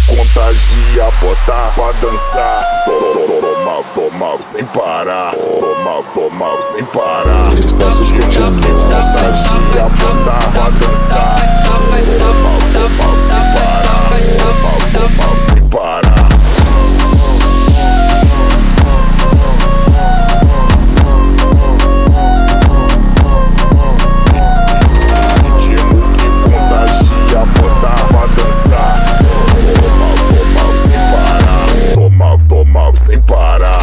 contagia, botar pra dançar. Toma sem parar, toma sem parar. Ritmo que contagia, botar pra dançar. Toma sem parar, toma sem parar. Sem parar.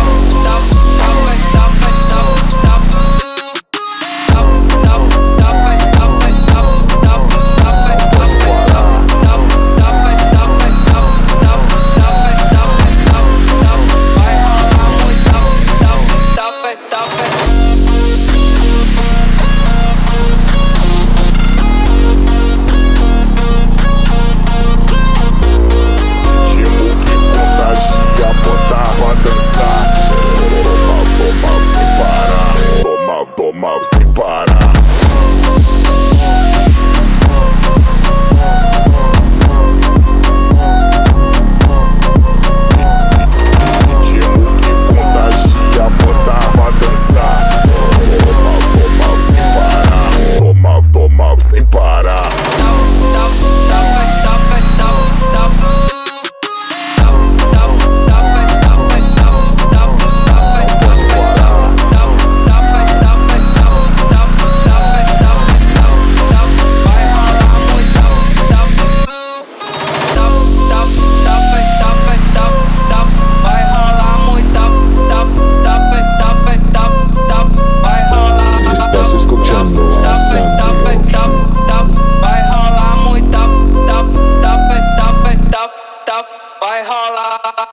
Toma sem parar. Ritmo que contagia, botar pra dançar. Toma sem parar, toma sem parar. Vai rolar.